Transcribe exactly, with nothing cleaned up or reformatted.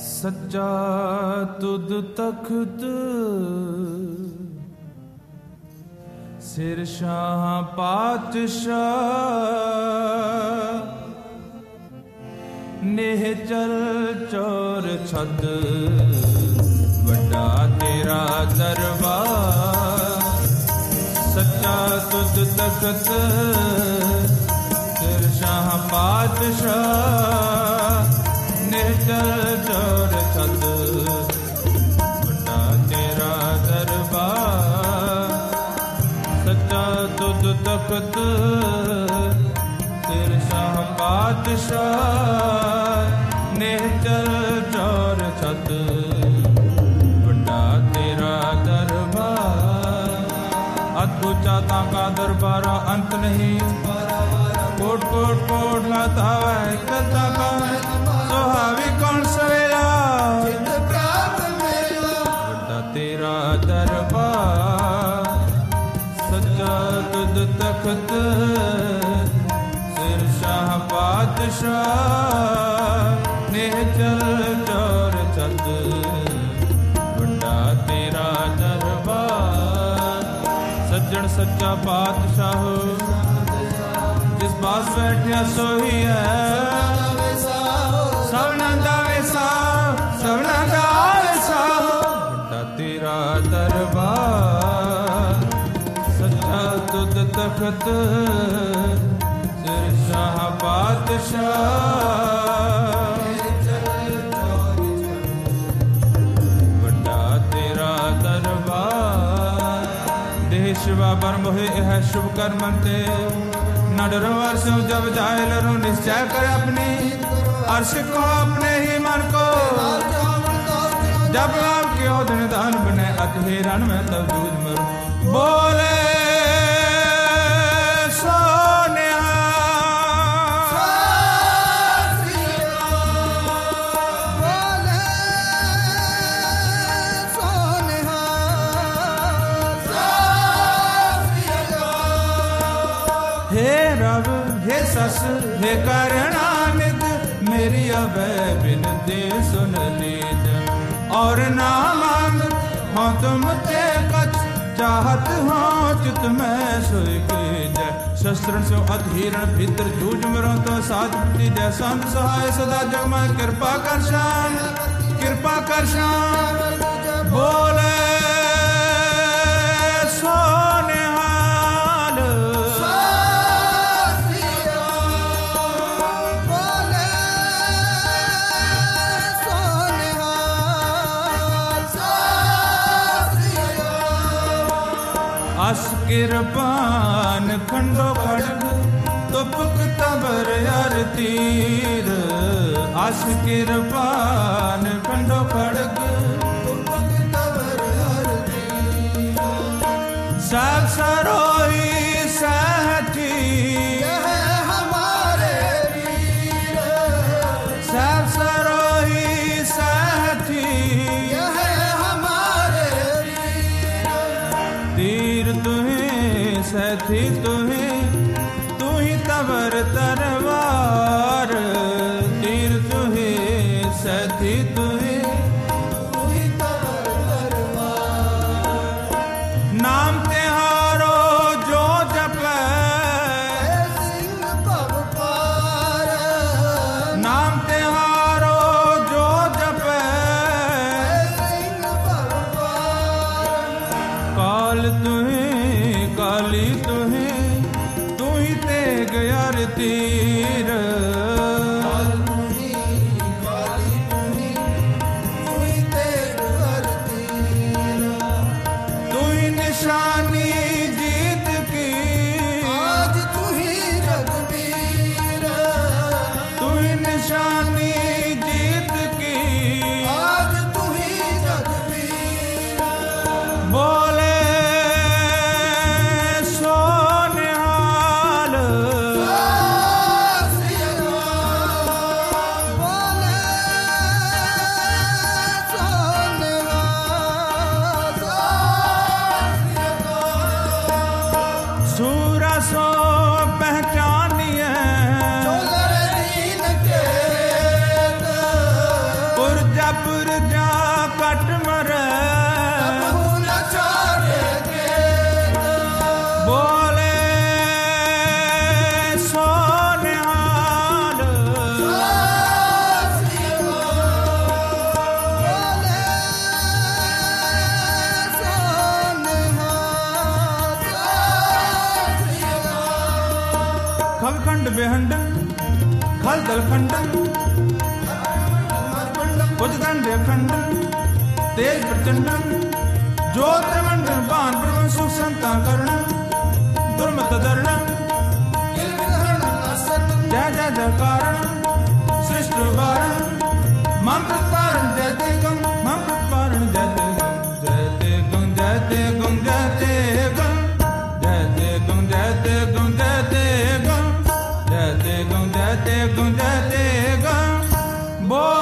ਸੱਚਾ ਤੁਧ ਤਖਤ ਸਿਰ ਸ਼ਾਹ ਪਾਤਸ਼ਾਹ ਨਿਹਚਲ ਚੋਰ ਛੱਤ ਵੱਡਾ ਤੇਰਾ ਦਰਬਾਰ ਸੱਚਾ ਤੁਧ ਤਖਤ ਸਿਰ ਸ਼ਾਹ ਪਾਤਸ਼ਾਹ ਨਿਹਚਲ ਚੋਰ ਛੱਤ ਵੱਡਾ ਤੇਰਾ ਦਰਬਾਰ ਸੱਚਾ ਤੁਧ ਤਖਤ ਸਿਰ ਸ਼ਾਹ ਪਾਤਸ਼ਾਹ ਨਿਹਚਲ ਚੋਰ ਛੱਤ ਵੱਡਾ ਤੇਰਾ ਦਰਬਾਰ ਅਤ ਉੱਚਾ ਤਾਂ ਕਾ ਦਰਬਾਰਾ ਅੰਤ ਨਹੀਂ ਕੋਟ ਕੋਟ ਕੋਟ ਲਾਤਾ ਹੈ ਕਰਤਾ ਕਾ ਸੁਹਾਵੀ ਕੌਣ ਸਵੇਲਾ ਵੱਡਾ ਤੇਰਾ ਦਰਬਾਰ ਸੱਚਾ ਤੁਧ ਤਖਤ ਸਿਰ ਸ਼ਾਹ ਪਾਤਸ਼ਾਹ ਨਿਹਚਲ ਚੋਰ ਛੱਤ ਵੱਡਾ ਤੇਰਾ ਦਰਬਾਰ ਸੱਜਣ ਸੱਚਾ ਪਾਤਸ਼ਾਹ ਜਿਸ ਪਾਸ ਬੈਠਿਆ ਸੋਹੀ ਹੈ ਸਭਨਾ ਦਾ ਵੇਸਾ ਸਭਨਾ ਦਾ ਵੇਸਾ ਵੱਡਾ ਤੇਰਾ ਦਰਬਾਰ ਸੱਚਾ ਤੁਧ ਤਖਤ ਸਿਰ ਸ਼ਾਹ ਪਾਤਸ਼ਾਹ ਵੱਡਾ ਤੇਰਾ ਦਰਬਾਰ ਦੇਹ ਸ਼ਿਵਾ ਬਰਮ ਹੋਏ ਇਹ ਸ਼ੁਭ ਕਰਮ ਤੇ न डरो अर्श जब जाए लरो निश्चय कर अपनी अर्श को अपने ही मन को जब आपके हो दिन दान बने अधेरन में तब दूध मरो बोले हे सस हे करणानित मेरी अवै बिनती सुन लीज और ना मांग हो तुम ते कछ चाहत हो चित में सोई कीज शस्त्र से अधीरण भीतर जूझ मरो तो साध जय संत सहाय सदा जग में कृपा कर शान कृपा कर शान बोले किरपान खंडो खड़ग तुपक तबर यार तीर आस किरपान खंडो खड़ग तुपक तबर यार तीर सब सरोही सहठी यह हमारे वीर सब सरोही सहठी यह हमारे वीर तीर तुहे सथी तुहे तू ही तबर तरवार तीर तुहे सथी तुहे तू ही तबर तरवार नाम तिहारो जो जपै सिंह भव पार नाम तिहारो जो जपै सिंह भव पार काल तुहे काली तुहे तू ही तेग यार तीर काली तुही तू ही तेग यार तीर तू ही निशानी जीत की आज तू ही रघुवीर तू ही निशानी जीत की आज तू ही रघुवीर बोले सूरा सो पहचानिए खल दल खंडन उजदंड खंडन तेज प्रचंडन ज्योतिर्मंडल बाण प्रवन सुख संता करण दुर्मत दरण जय जय जयकारण सृष्ट वारण मंत्र तारण जय ते गं मंत्र तारण जय ते गं जय ते गं जय ते गं जय ते गं जय ते गं जय ते गं जय ते गं जय ते गं जय ते गं जय ते गं बोल